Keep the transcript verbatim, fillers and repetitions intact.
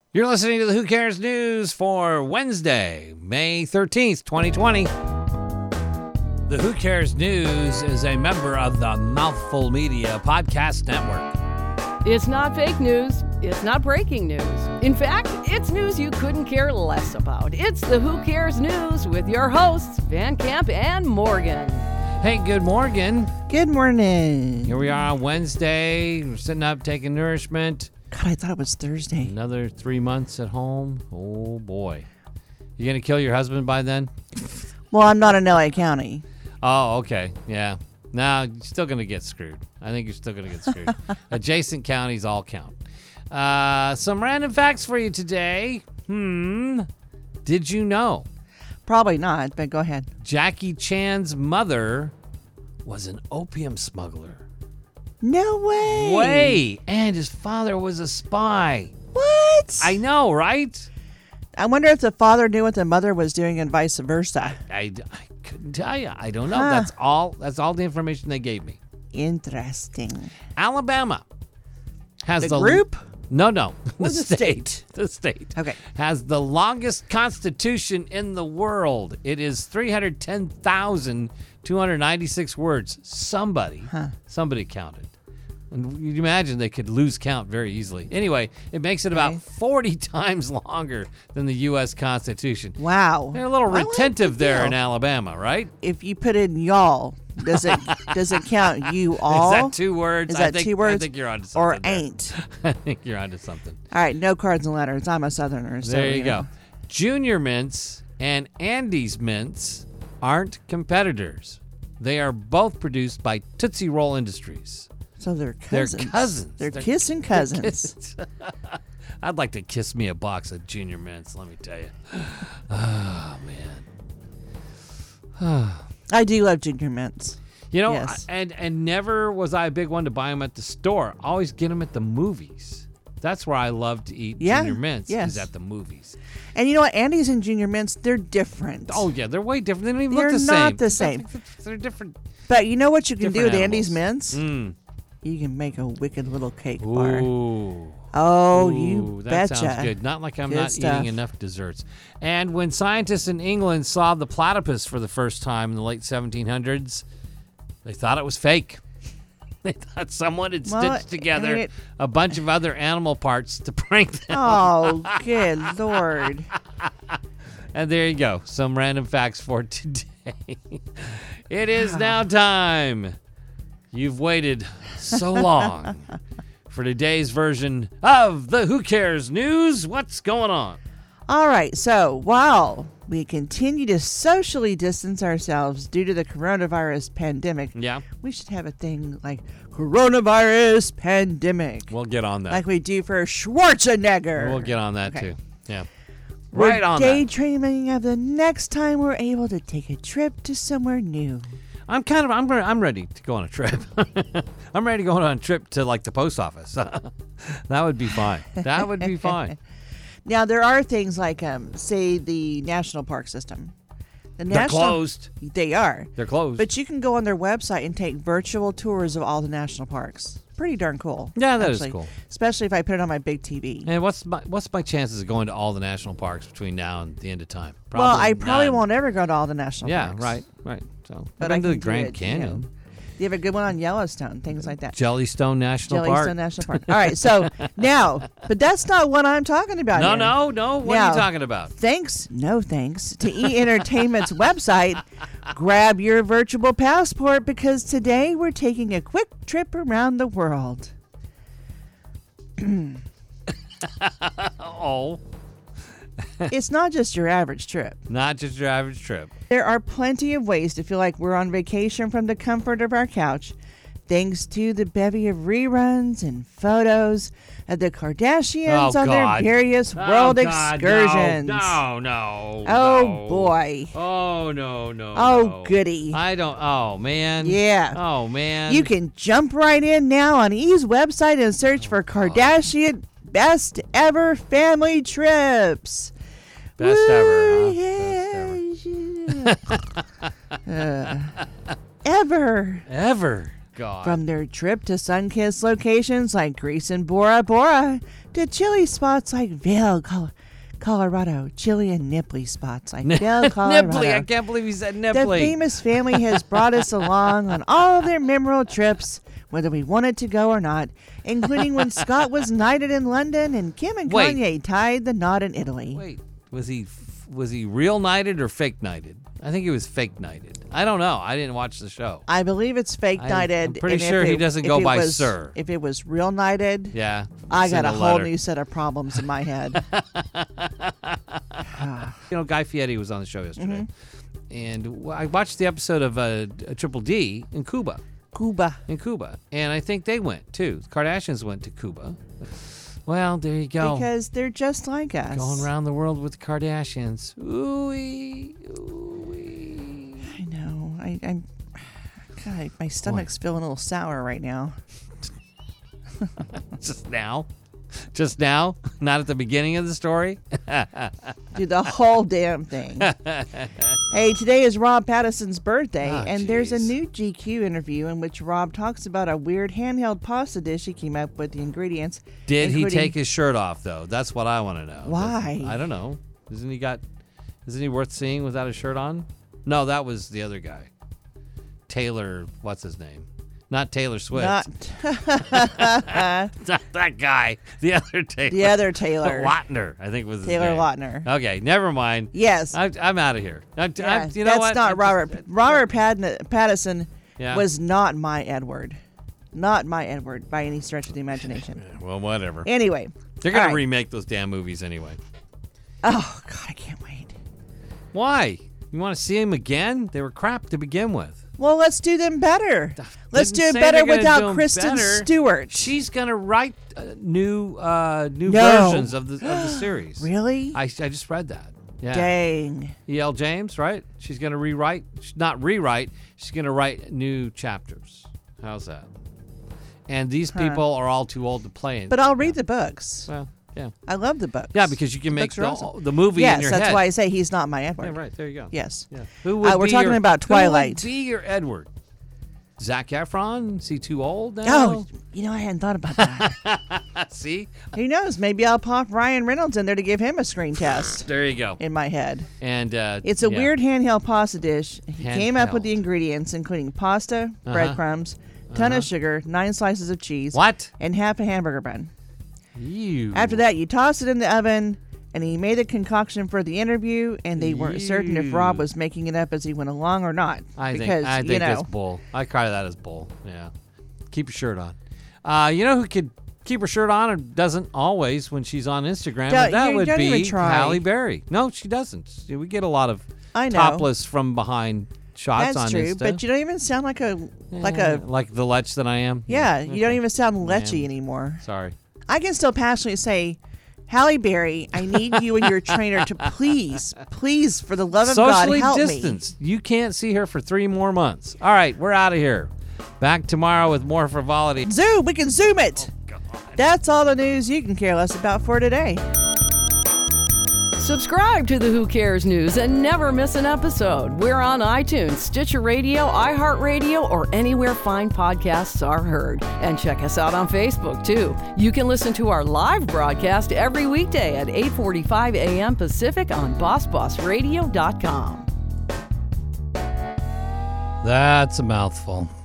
You're listening to the Who Cares News for Wednesday, May thirteenth, twenty twenty. The Who Cares News is a member of the Mouthful Media Podcast Network. It's not fake news. It's not breaking news. In fact, it's news you couldn't care less about. It's the Who Cares News with your hosts, Van Camp and Morgan. Hey, good Morgan. Good morning. Here we are on Wednesday. We're sitting up, taking nourishment. God, I thought it was Thursday. Another three months at home. Oh, boy. You going to kill your husband by then? Well, I'm not in L A County. Oh, okay. Yeah. No, you're still going to get screwed. I think you're still going to get screwed. Adjacent counties all count. Uh, some random facts for you today. Hmm. Did you know? Probably not, but go ahead. Jackie Chan's mother was an opium smuggler. No way. Way. And his father was a spy. What? I know, right? I wonder if the father knew what the mother was doing and vice versa. I, I couldn't tell you. I don't know. Huh. That's all. That's all the information they gave me. Interesting. Alabama has The the group? No, no, Or the state? The state. Okay. Has the longest constitution in the world. It is three hundred ten thousand two hundred ninety-six words. Somebody, Huh. somebody counted. And you'd imagine they could lose count very easily. Anyway, it makes it about Okay. forty times longer than the U S Constitution. Wow. They're a little Well, retentive that's the there deal. in Alabama, right? If you put in y'all, does it does it count you all? Is that two words? Is I that think, two words? I think you're onto something. Or there. ain't? I think you're onto something. All right, no cards and letters. I'm a Southerner. So, There you know. go. Junior Mints and Andes Mints aren't competitors. They are both produced by Tootsie Roll Industries. So they're They're cousins. cousins. They're, They're- kissing they're cousins. kids. I'd like to kiss me a box of Junior Mints, let me tell you. Oh, man. I do love Junior Mints. You know, Yes. I- and, and never was I a big one to buy them at the store. Always get them at the movies. That's where I love to eat Yeah, Junior Mints, yes. is at the movies. And you know what? Andes and Junior Mints, they're different. Oh, yeah, they're way different. They don't even They're look the not same. the same. They're different. But you know what you can do with Different Andes animals. Mints? Mm. You can make a wicked little cake bar. Ooh. Oh, Ooh, you that betcha. sounds good. Not like I'm Good not stuff. eating enough desserts. And when scientists in England saw the platypus for the first time in the late seventeen hundreds, they thought it was fake. They thought someone had Well, stitched together it- a bunch of other animal parts to prank them. Oh, good Lord. And there you go. Some random facts for today. It is now time. You've waited so long for today's version of the Who Cares News. What's going on? All right, so while we continue to socially distance ourselves due to the coronavirus pandemic, Yeah, we should have a thing like coronavirus pandemic, we'll get on that. like we do for Schwarzenegger. We'll get on that Okay. too. Yeah. We're Right on that. daydreaming of the next time we're able to take a trip to somewhere new. I'm kind of I'm re- I'm ready to go on a trip. I'm ready to go on a trip to like the post office. That would be fine. That would be fine. Now, there are things like, um, say, the national park system. The They're national, closed. They are. They're closed. But you can go on their website and take virtual tours of all the national parks. Pretty darn cool. Yeah, that is actually. cool. Especially if I put it on my big T V. And what's my what's my chances of going to all the national parks between now and the end of time? well, I probably none. won't ever go to all the national Yeah, parks. right, right. So But I've I been to the can do Grand it, you know. Canyon, You have a good one on Yellowstone, things like that. Jellystone National Yellowstone Park. National Park. All right, so now, but that's not what I'm talking about No, here. no, no. What are Now, you talking about? Thanks, no thanks, to E! Entertainment's website. Grab your virtual passport because today we're taking a quick trip around the world. Oh, It's not just your average trip. not just your average trip. There are plenty of ways to feel like we're on vacation from the comfort of our couch, thanks to the bevy of reruns and photos of the Kardashians Oh, on God. their various Oh, world God, excursions. No, no, no. Oh, no. boy. Oh, no, no. Oh, no. goody. I don't. Oh, man. Yeah. Oh, man. You can jump right in now on E's website and search for Kardashian Best Ever Family Trips. Best Woo, ever. Huh? yeah, yeah. Uh, ever. Ever. God. From their trip to sun-kissed locations like Greece and Bora Bora to chilly spots like Vail, Col- Colorado. Chilly and nipply spots like Vail, Colorado. Nipply. I can't believe he said The nipply. famous family has brought us along on all of their memorable trips, whether we wanted to go or not, including when Scott was knighted in London and Kim and Wait. Kanye tied the knot in Italy. Wait, was he was he real knighted or fake knighted? I think he was fake knighted. I don't know. I didn't watch the show. I believe it's fake I- knighted. I'm pretty and if sure he it- doesn't if go it by was- sir. If it was real knighted, Yeah. I got send a whole letter. new set of problems in my head. You know, Guy Fieri was on the show yesterday, Mm-hmm. and w- I watched the episode of uh, Triple D in Cuba. Cuba. In Cuba, and I think they went too. The Kardashians went to Cuba. Well, there you go. Because they're just like us. Going around the world with the Kardashians. Ooh-wee, ooh-wee. I know. I, I'm. God, my stomach's feeling a little sour right now. Just now? Just now? Not at the beginning of the story? Do the whole damn thing. Hey, today is Rob Pattinson's birthday, Oh, and there's a jeez. new G Q interview in which Rob talks about a weird handheld pasta dish he came up with the ingredients. Did he including- take his shirt off, though? That's what I want to know. Why? I don't know. Isn't he got... Isn't he worth seeing without a shirt on? No, that was the other guy. Taylor... What's his name? Not Taylor Swift. Not Not that guy. The other Taylor. the other Taylor. Lautner, I think was his Taylor name. Lautner. Okay, never mind. Yes. I, I'm out of here. I, Yeah, I, you know that's what? not I Robert. just- Robert Pattin- Pattison Yeah. was not my Edward. Not my Edward by any stretch of the imagination. Well, whatever. Anyway. They're going all to right. remake those damn movies anyway. Oh, God, I can't wait. Why? You want to see them again? They were crap to begin with. Well, let's do them better. Let's do Didn't it say better they're gonna do without 'em Kristen better. Stewart. She's going to write uh, new uh, new No. versions of the of the series. Really? I, I just read that. Yeah. Dang. E L. James, right? She's going to rewrite. She's not rewrite. She's going to write new chapters. How's that? And these people are all too old to play in. But I'll read the books. Well, yeah. I love the books. Yeah, because you can The make books are the, awesome. the movie yes, in your that's head. why I say he's not my Edward. Yeah, right. There you go. Yes. Yeah. Who would Uh, we're be talking your- about Twilight. Who would be your Edward? Zac Efron? Is he too old now? Oh, you know, I hadn't thought about that. See? Who knows? Maybe I'll pop Ryan Reynolds in there to give him a screen test There you go. in my head. And uh, It's a yeah. weird handheld pasta dish. He came up with Handheld. the ingredients, including pasta, Uh-huh. breadcrumbs, ton of sugar, nine slices of cheese, What? and half a hamburger bun. You. After that, you toss it in the oven, and he made a concoction for the interview, and they weren't certain if Rob Ew. was making it up as he went along or not. I think because, I think you know, that's bull. I call that as bull. Yeah. Keep your shirt on. Uh, you know who could keep her shirt on and doesn't always when she's on Instagram? Don't- But that you would don't even be try. Halle Berry. No, she doesn't. We get a lot of I know. topless from behind shots that's on true, Insta. but you don't even sound like a like Eh, a like the lech that I am. yeah. You don't okay. even sound lechy Man. anymore. Sorry. I can still passionately say, Halle Berry, I need you and your trainer to please, please, for the love of God, Socially help distanced. You can't see her for three more months. All right, we're out of here. Back tomorrow with more frivolity. me. Zoom, we can zoom it. That's all the news you can care less about for today. Subscribe to the Who Cares News and never miss an episode. We're on iTunes, Stitcher Radio, iHeartRadio, or anywhere fine podcasts are heard. And check us out on Facebook, too. You can listen to our live broadcast every weekday at eight forty-five a.m. Pacific on boss boss radio dot com. That's a mouthful.